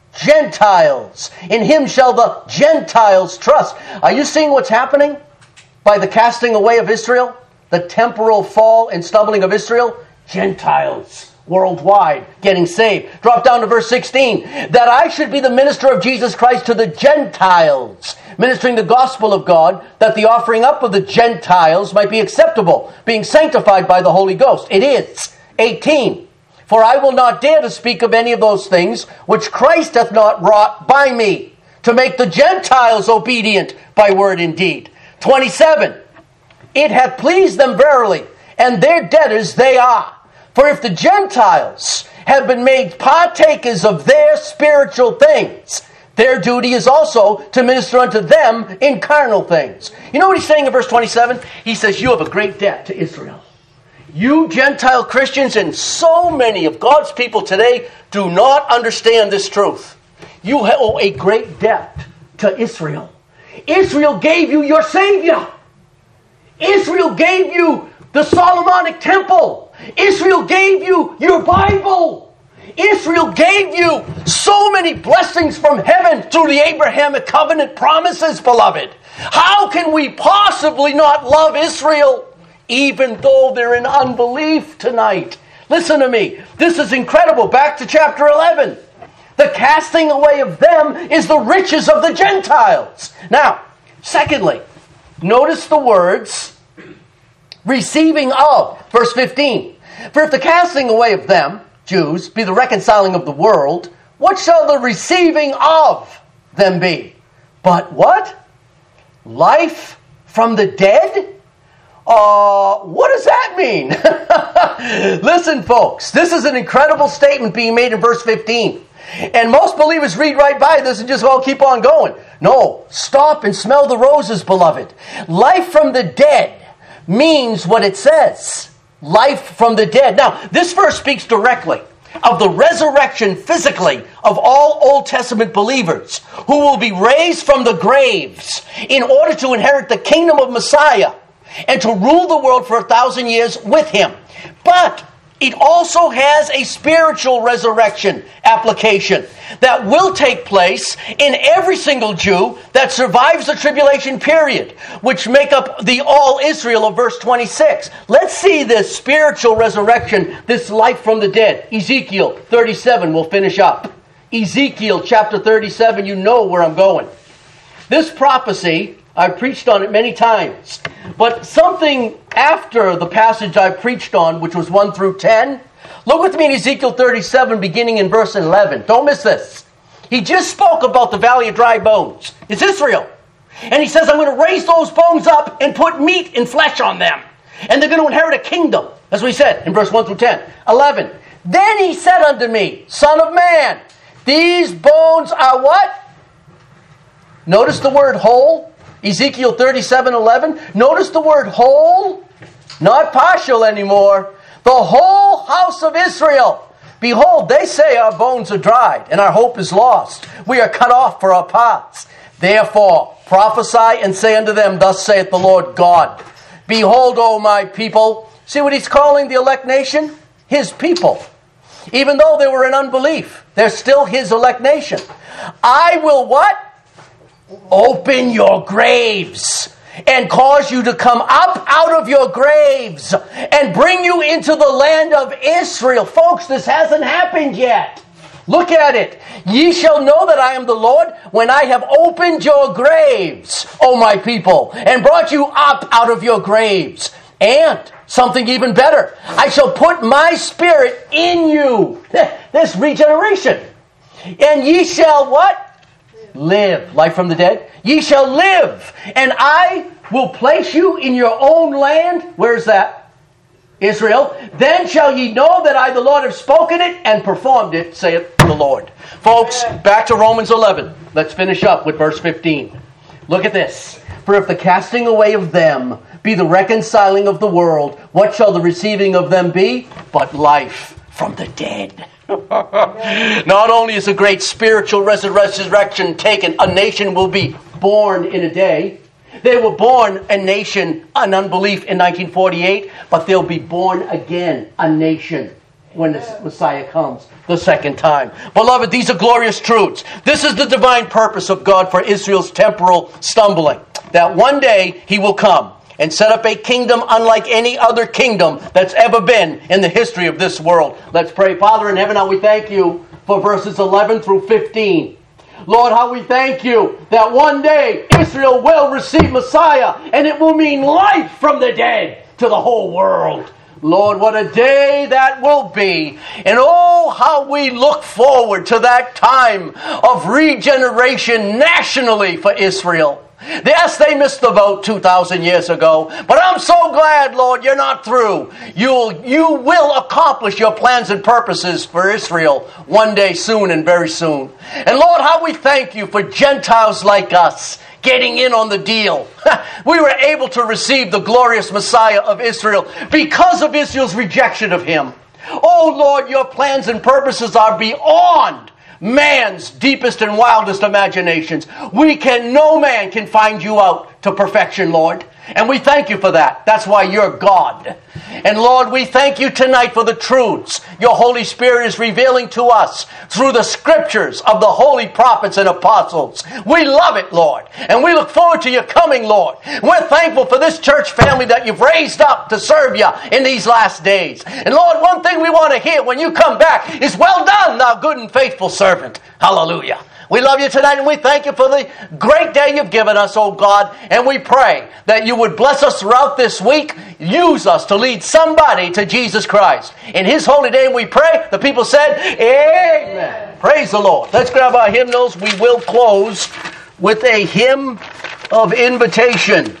Gentiles. In him shall the Gentiles trust. Are you seeing what's happening by the casting away of Israel? The temporal fall and stumbling of Israel? Gentiles worldwide getting saved. Drop down to verse sixteen. That I should be the minister of Jesus Christ to the Gentiles, ministering the gospel of God, that the offering up of the Gentiles might be acceptable, being sanctified by the Holy Ghost. It is. eighteen. For I will not dare to speak of any of those things which Christ hath not wrought by me, to make the Gentiles obedient by word and deed. twenty-seven. It hath pleased them verily, and their debtors they are. For if the Gentiles have been made partakers of their spiritual things, their duty is also to minister unto them in carnal things. You know what he's saying in verse twenty-seven? He says, you have a great debt to Israel. You Gentile Christians and so many of God's people today do not understand this truth. You owe a great debt to Israel. Israel gave you your Savior. Israel gave you the Solomonic temple. Israel gave you your Bible. Israel gave you so many blessings from heaven through the Abrahamic covenant promises, beloved. How can we possibly not love Israel, even though they're in unbelief tonight? Listen to me. This is incredible. Back to chapter eleven. The casting away of them is the riches of the Gentiles. Now, secondly, notice the words receiving of. Verse fifteen. For if the casting away of them, Jews, be the reconciling of the world, what shall the receiving of them be? But what? Life from the dead? Uh, what does that mean? Listen, folks, this is an incredible statement being made in verse fifteen. And most believers read right by this and just, well, keep on going. No, stop and smell the roses, beloved. Life from the dead means what it says. Life from the dead. Now, this verse speaks directly of the resurrection physically of all Old Testament believers who will be raised from the graves in order to inherit the kingdom of Messiah and to rule the world for a thousand years with him. But it also has a spiritual resurrection application that will take place in every single Jew that survives the tribulation period, which make up the all Israel of verse twenty-six. Let's see this spiritual resurrection, this life from the dead. Ezekiel thirty-seven, we'll finish up. Ezekiel chapter thirty-seven, you know where I'm going. This prophecy, I've preached on it many times. But something after the passage I preached on, which was one through ten, look with me in Ezekiel thirty-seven, beginning in verse eleven. Don't miss this. He just spoke about the valley of dry bones. It's Israel. And he says, I'm going to raise those bones up and put meat and flesh on them. And they're going to inherit a kingdom. That's what he said in verse one through ten. eleven. Then he said unto me, Son of man, these bones are what? Notice the word whole. Ezekiel thirty-seven eleven. Notice the word whole. Not partial anymore. The whole house of Israel. Behold, they say our bones are dried, and our hope is lost. We are cut off for our parts. Therefore, prophesy and say unto them, thus saith the Lord God, behold, O my people. See what he's calling the elect nation? His people. Even though they were in unbelief, they're still his elect nation. I will what? Open your graves and cause you to come up out of your graves and bring you into the land of Israel. Folks, this hasn't happened yet. Look at it. Ye shall know that I am the Lord when I have opened your graves, O my people, and brought you up out of your graves. And something even better, I shall put my spirit in you. This regeneration. And ye shall what? Live. Life from the dead. Ye shall live. And I will place you in your own land. Where's that? Israel. Then shall ye know that I, the Lord, have spoken it and performed it, saith the Lord. Folks, back to Romans eleven. Let's finish up with verse fifteen. Look at this. For if the casting away of them be the reconciling of the world, what shall the receiving of them be? But life from the dead. Not only is a great spiritual resurrection taken, a nation will be born in a day. They were born a nation, an unbelief in nineteen forty-eight, but they'll be born again, a nation, when the Messiah comes the second time. Beloved, these are glorious truths. This is the divine purpose of God for Israel's temporal stumbling. That one day he will come and set up a kingdom unlike any other kingdom that's ever been in the history of this world. Let's pray. Father in heaven, how we thank you for verses eleven through fifteen. Lord, how we thank you that one day Israel will receive Messiah and it will mean life from the dead to the whole world. Lord, what a day that will be. And oh, how we look forward to that time of regeneration nationally for Israel. Yes, they missed the vote two thousand years ago, but I'm so glad, Lord, you're not through. You'll, you will accomplish your plans and purposes for Israel one day soon and very soon. And Lord, how we thank you for Gentiles like us getting in on the deal. We were able to receive the glorious Messiah of Israel because of Israel's rejection of him. Oh, Lord, your plans and purposes are beyond man's deepest and wildest imaginations. We can, no man can find you out to perfection, Lord. And we thank you for that. That's why you're God. And Lord, we thank you tonight for the truths your Holy Spirit is revealing to us through the scriptures of the holy prophets and apostles. We love it, Lord. And we look forward to your coming, Lord. We're thankful for this church family that you've raised up to serve you in these last days. And Lord, one thing we want to hear when you come back is, well done, thou good and faithful servant. Hallelujah. We love you tonight and we thank you for the great day you've given us, oh God. And we pray that you would bless us throughout this week. Use us to lead somebody to Jesus Christ. In his holy name we pray. The people said, Amen. Amen. Praise the Lord. Let's grab our hymnals. We will close with a hymn of invitation.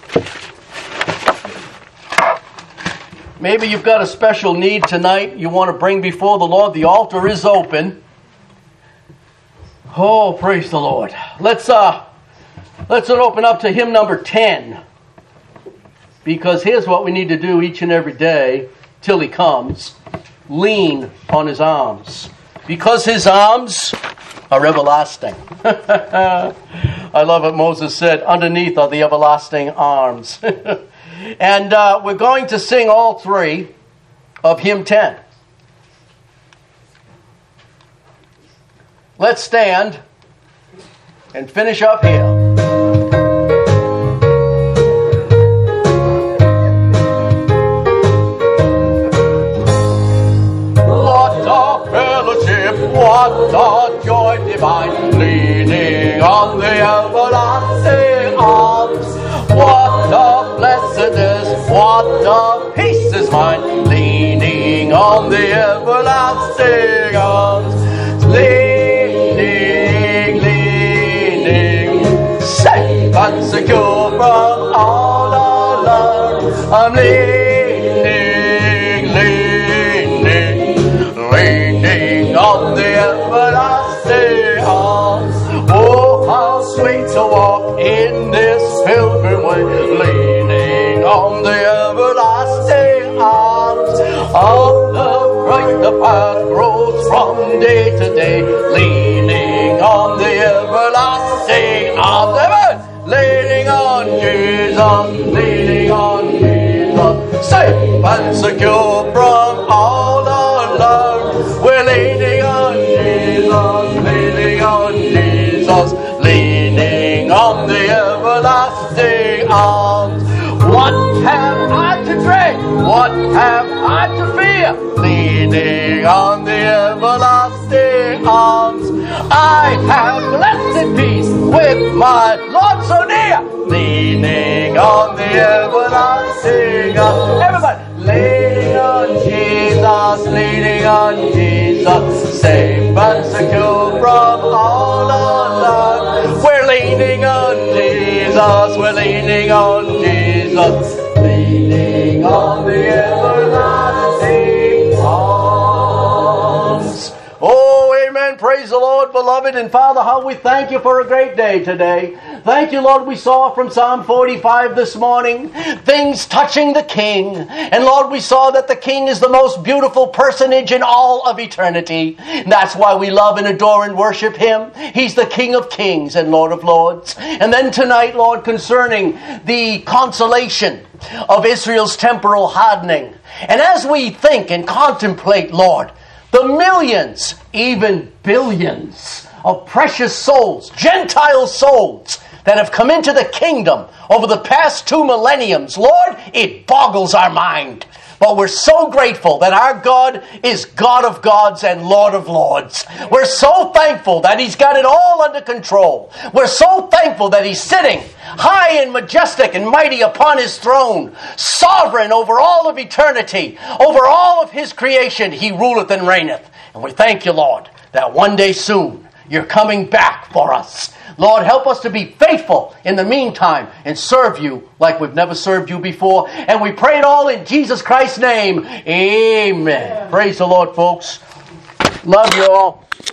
Maybe you've got a special need tonight you want to bring before the Lord. The altar is open. Oh, praise the Lord. Let's uh, let's open up to hymn number ten. Because here's what we need to do each and every day till he comes. Lean on his arms. Because his arms are everlasting. I love what Moses said. Underneath are the everlasting arms. And uh, we're going to sing all three of hymn ten. Let's stand and finish up here. What a fellowship, what a joy divine, leaning on the everlasting arms. What a blessedness, what a peace is mine, leaning on the everlasting arms. Leaning and secure from all alarm. I'm leaning, leaning, leaning on the everlasting arms. Oh, how sweet to walk in this pilgrim way, leaning on the everlasting Of love Christ the path grows from day to day, leaning on the everlasting arms. Amen. Leaning on Jesus, leaning on Jesus, safe and secure from all alarm. We're leaning on Jesus, leaning on Jesus, leaning on the everlasting arms. What have I to dread? What have I to fear? Leaning on the everlasting arms. I have blessed peace with my Lord so near. Leaning on the everlasting arms. Everybody, leaning on Jesus, leaning on Jesus, safe and secure from all alarm. We're leaning on Jesus, we're leaning on Jesus, leaning on the everlasting arms. Oh, amen. Praise the Lord, beloved. And Father, how we thank you for a great day today. Thank you, Lord, we saw from Psalm forty-five this morning things touching the King. And Lord, we saw that the King is the most beautiful personage in all of eternity. And that's why we love and adore and worship Him. He's the King of Kings and Lord of Lords. And then tonight, Lord, concerning the consolation of Israel's temporal hardening. And as we think and contemplate, Lord, the millions, even billions of precious souls, Gentile souls, that have come into the kingdom over the past two millenniums, Lord, it boggles our mind. But we're so grateful that our God is God of gods and Lord of lords. We're so thankful that He's got it all under control. We're so thankful that He's sitting high and majestic and mighty upon His throne, sovereign over all of eternity, over all of His creation. He ruleth and reigneth. And we thank you, Lord, that one day soon you're coming back for us. Lord, help us to be faithful in the meantime and serve you like we've never served you before. And we pray it all in Jesus Christ's name. Amen. Yeah. Praise the Lord, folks. Love you all.